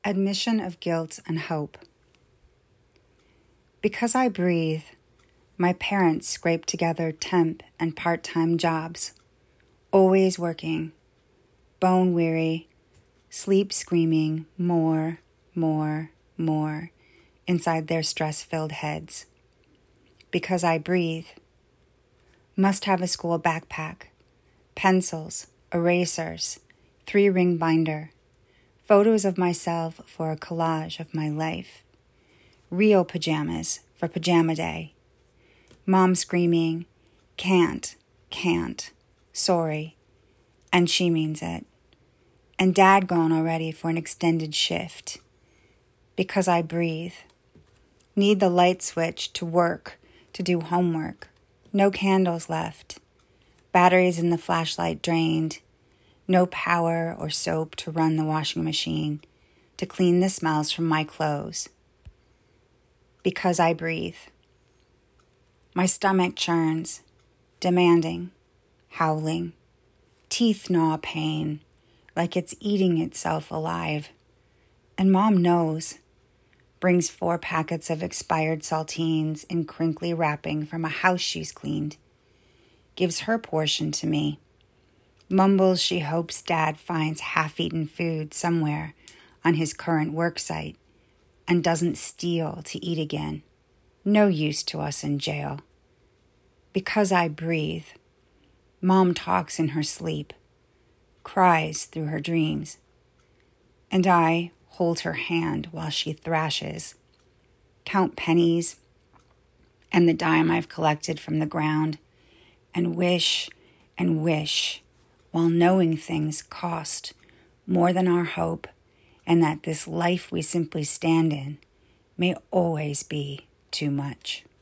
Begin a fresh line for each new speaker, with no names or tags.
Admission of guilt and hope. Because I breathe, my parents scrape together temp and part-time jobs, always working, bone-weary, sleep screaming more, inside their stress-filled heads. Because I breathe, must have a school backpack, pencils, erasers, 3-ring binder, photos of myself for a collage of my life, real pajamas for pajama day, mom screaming, can't, sorry, and she means it, and dad gone already for an extended shift. Because I breathe, need the light switch to work, to do homework, no candles left, batteries in the flashlight drained, no power or soap to run the washing machine, to clean the smells from my clothes. Because I breathe. My stomach churns, demanding, howling, teeth gnaw pain, like it's eating itself alive. And mom knows, brings 4 packets of expired saltines in crinkly wrapping from a house she's cleaned, gives her portion to me, mumbles she hopes dad finds half-eaten food somewhere on his current work site and doesn't steal to eat again. No use to us in jail. Because I breathe, mom talks in her sleep, cries through her dreams, and I hold her hand while she thrashes, count pennies and the dime I've collected from the ground, and wish while knowing things cost more than our hope, and that this life we simply stand in may always be too much.